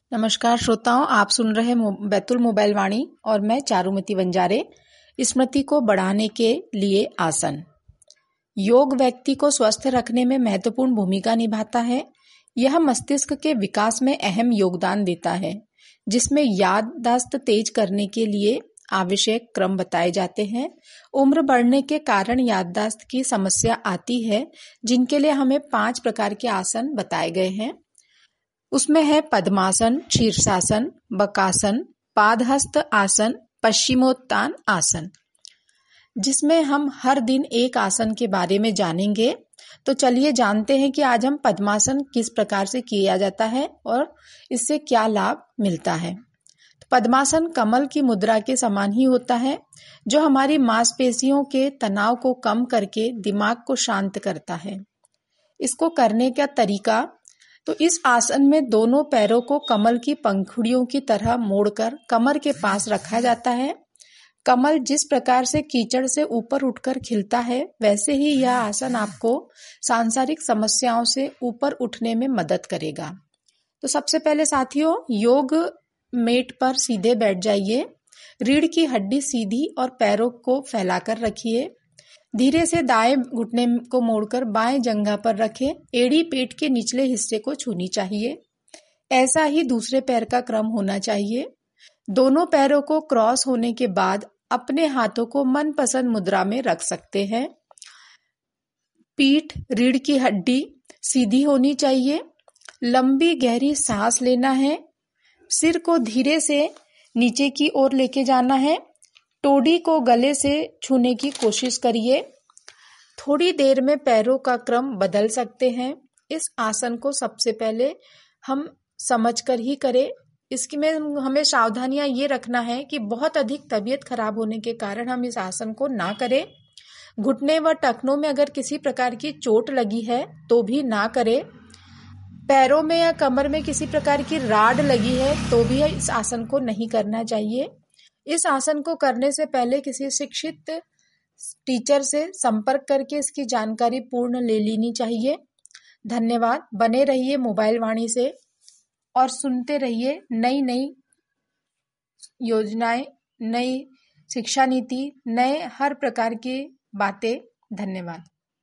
नमस्कार श्रोताओं, आप सुन रहे बैतुल मोबाइल वाणी और मैं चारुमती वंजारे। स्मृति को बढ़ाने के लिए आसन। योग व्यक्ति को स्वस्थ रखने में महत्वपूर्ण भूमिका निभाता है। यह मस्तिष्क के विकास में अहम योगदान देता है, जिसमें याददाश्त तेज करने के लिए आवश्यक क्रम बताए जाते हैं। उम्र बढ़ने के कारण याददाश्त की समस्या आती है, जिनके लिए हमें 5 प्रकार के आसन बताए गए हैं। उसमें है पद्मासन, शीर्षासन, बकासन, पादहस्त आसन, पश्चिमोत्तान आसन, जिसमें हम हर दिन एक आसन के बारे में जानेंगे। तो चलिए जानते हैं कि आज हम पद्मासन किस प्रकार से किया जाता है और इससे क्या लाभ मिलता है। तो पद्मासन कमल की मुद्रा के समान ही होता है, जो हमारी मांसपेशियों के तनाव को कम करके दिमाग को शांत करता है। इसको करने का तरीका, तो इस आसन में दोनों पैरों को कमल की पंखुड़ियों की तरह मोड़कर कमर के पास रखा जाता है। कमल जिस प्रकार से कीचड़ से ऊपर उठकर खिलता है, वैसे ही यह आसन आपको सांसारिक समस्याओं से ऊपर उठने में मदद करेगा। तो सबसे पहले साथियों, योग मेट पर सीधे बैठ जाइए। रीढ़ की हड्डी सीधी और पैरों को फैलाकर रखिए। धीरे से दाएं घुटने को मोड़कर बाएं जंघा पर रखें। एड़ी पेट के निचले हिस्से को छूनी चाहिए। ऐसा ही दूसरे पैर का क्रम होना चाहिए। दोनों पैरों को क्रॉस होने के बाद अपने हाथों को मनपसंद मुद्रा में रख सकते हैं। पीठ, रीढ़ की हड्डी सीधी होनी चाहिए। लंबी गहरी सांस लेना है। सिर को धीरे से नीचे की ओर लेके जाना है। टोडी को गले से छूने की कोशिश करिए। थोड़ी देर में पैरों का क्रम बदल सकते हैं। इस आसन को सबसे पहले हम समझकर ही करें। इसकी में हमें सावधानियां ये रखना है कि बहुत अधिक तबीयत खराब होने के कारण हम इस आसन को ना करें। घुटने व टखनों में अगर किसी प्रकार की चोट लगी है तो भी ना करें। पैरों में या कमर में किसी प्रकार की राड लगी है तो भी इस आसन को नहीं करना चाहिए। इस आसन को करने से पहले किसी शिक्षित टीचर से संपर्क करके इसकी जानकारी पूर्ण ले लेनी चाहिए। धन्यवाद। बने रहिए मोबाइल वाणी से और सुनते रहिए नई नई योजनाएं, नई शिक्षा नीति, नए हर प्रकार की बातें। धन्यवाद।